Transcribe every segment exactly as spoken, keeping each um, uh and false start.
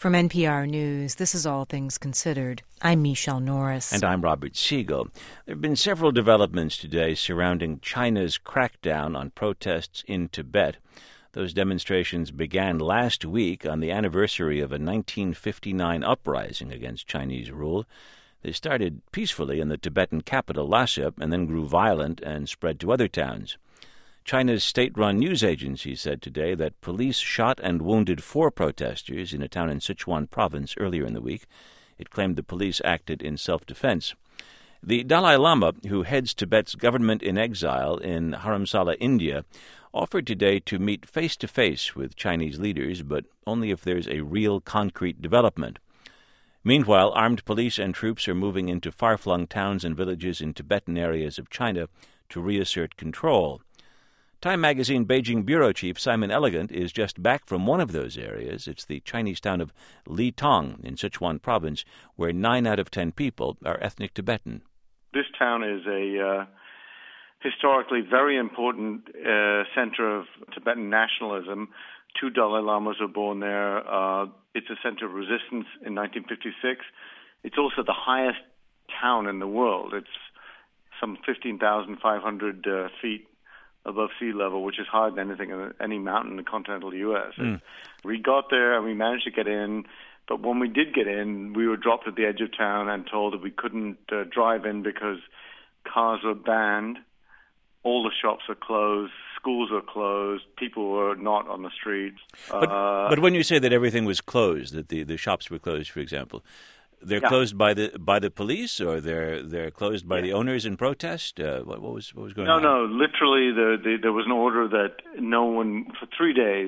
From N P R News, this is All Things Considered. I'm Michelle Norris. And I'm Robert Siegel. There have been several developments today surrounding China's crackdown on protests in Tibet. Those demonstrations began last week on the anniversary of a nineteen fifty-nine uprising against Chinese rule. They started peacefully in the Tibetan capital, Lhasa, and then grew violent and spread to other towns. China's state-run news agency said today that police shot and wounded four protesters in a town in Sichuan province earlier in the week. It claimed the police acted in self-defense. The Dalai Lama, who heads Tibet's government in exile in Dharamsala, India, offered today to meet face-to-face with Chinese leaders, but only if there's a real concrete development. Meanwhile, armed police and troops are moving into far-flung towns and villages in Tibetan areas of China to reassert control. Time magazine Beijing bureau chief Simon Elegant is just back from one of those areas. It's the Chinese town of Litong in Sichuan province, where nine out of ten people are ethnic Tibetan. This town is a uh, historically very important uh, center of Tibetan nationalism. Two Dalai Lamas were born there. Uh, it's a center of resistance in nineteen fifty-six. It's also the highest town in the world. It's some fifteen thousand five hundred uh, feet above sea level, which is higher than anything in any mountain in the continental U S Mm. We got there and we managed to get in, but when we did get in, we were dropped at the edge of town and told that we couldn't uh, drive in because cars were banned, all the shops are closed, schools are closed, people were not on the streets. But, uh, but when you say that everything was closed, that the, the shops were closed, for example, they're yeah. closed by the by the police, or they're they're closed by yeah. the owners in protest. Uh, what, what was what was going no, on? No, no. Literally, the, the, there was an order that no one for three days,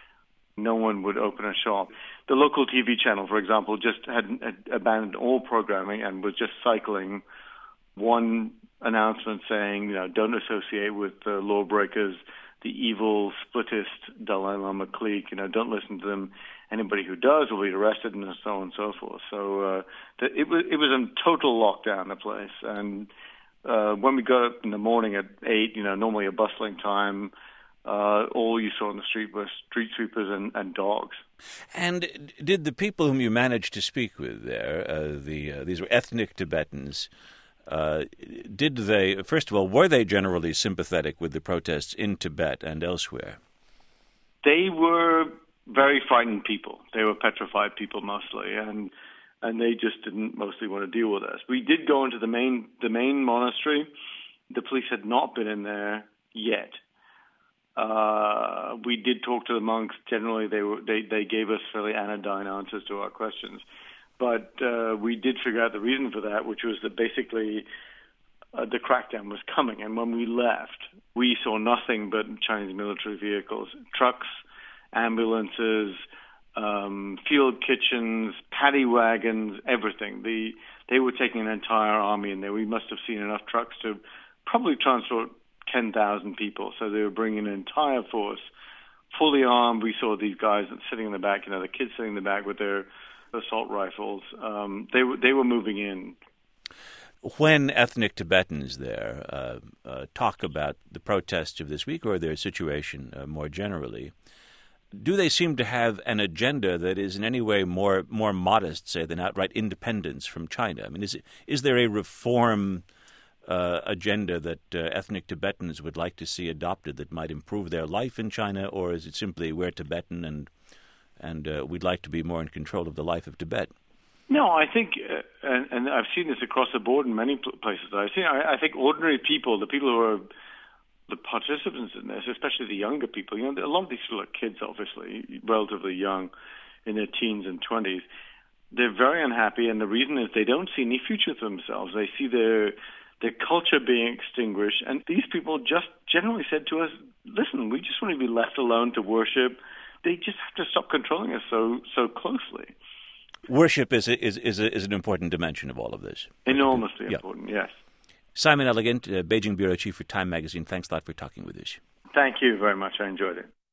no one would open a shop. The local T V channel, for example, just had, had abandoned all programming and was just cycling one announcement saying, you know, don't associate with uh, lawbreakers, the evil, splittist Dalai Lama clique. You know, don't listen to them. Anybody who does will be arrested, and so on and so forth. So uh, the, it was it was a total lockdown, the place. And uh, when we got up in the morning at eight, you know, normally a bustling time, uh, all you saw on the street were street sweepers and, and dogs. And did the people whom you managed to speak with there, uh, the uh, these were ethnic Tibetans, uh, did they, first of all, were they generally sympathetic with the protests in Tibet and elsewhere? They were very frightened people. They were petrified people mostly, and and they just didn't mostly want to deal with us. We did go into the main the main monastery. The police had not been in there yet. Uh, we did talk to the monks. Generally, they were they, they gave us fairly anodyne answers to our questions, but uh, we did figure out the reason for that, which was that basically uh, the crackdown was coming. And when we left, we saw nothing but Chinese military vehicles, trucks, ambulances, um, field kitchens, paddy wagons, everything. The, they were taking an entire army in there. We must have seen enough trucks to probably transport ten thousand people. So they were bringing an entire force, fully armed. We saw these guys sitting in the back, you know, the kids sitting in the back with their assault rifles. Um, they were they were moving in. When ethnic Tibetans there uh, uh, talk about the protests of this week or their situation uh, more generally, do they seem to have an agenda that is in any way more more modest, say, than outright independence from China? I mean, is it, is there a reform uh, agenda that uh, ethnic Tibetans would like to see adopted that might improve their life in China, or is it simply we're Tibetan and and uh, we'd like to be more in control of the life of Tibet? No, I think, uh, and, and I've seen this across the board in many places. I've seen. I, I think ordinary people, the people who are the participants in this, especially the younger people, you know, a lot of these people are kids, obviously, relatively young, in their teens and twenties. They're very unhappy, and the reason is they don't see any future for themselves. They see their their culture being extinguished, and these people just generally said to us, listen, we just want to be left alone to worship. They just have to stop controlling us so so closely. Worship is a, is is, a, is an important dimension of all of this. Enormously yeah. important, yes. Simon Elegant, uh, Beijing bureau chief for Time magazine. Thanks a lot for talking with us. Thank you very much. I enjoyed it.